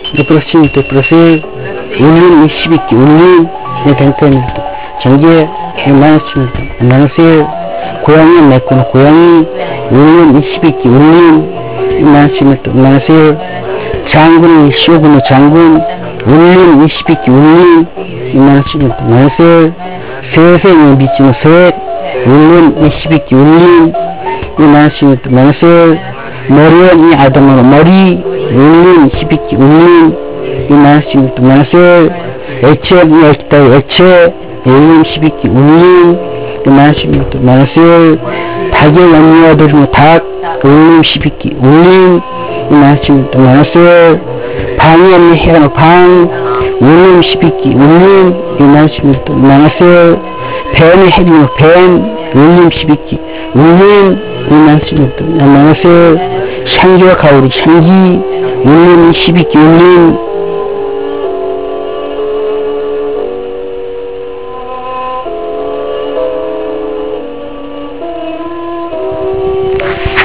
프로신 프로세 울림 22기 울림 탱탱 전개 만났습니다. 만났어요. 고양이 메꾸는 고양이 울림 22기 울림 만났습니다. 만났어요. 장군 쇼군의 장군 울림 22기 울림 만났습니다. 만났어요. 세상에 미치는 새 울림 22기 울림 만났습니다. 만났어요. 머리는 이 아담으로 머리 울림 22기 울림 만났습니다. 만났어요. 액체 액체 울림 12기 울림 만났습니다. 만났어요. 닭의 연료들 닭 울림 12기 울림 만났습니다. 만났어요. 방이 없는 해가 방 울림 12기 울림 만났습니다. 만났어요. 뱀의 해비는 뱀 울림 12기 울림 만났습니다. 만났어요. 샹기와 가오리 샹기 울림 12기 울림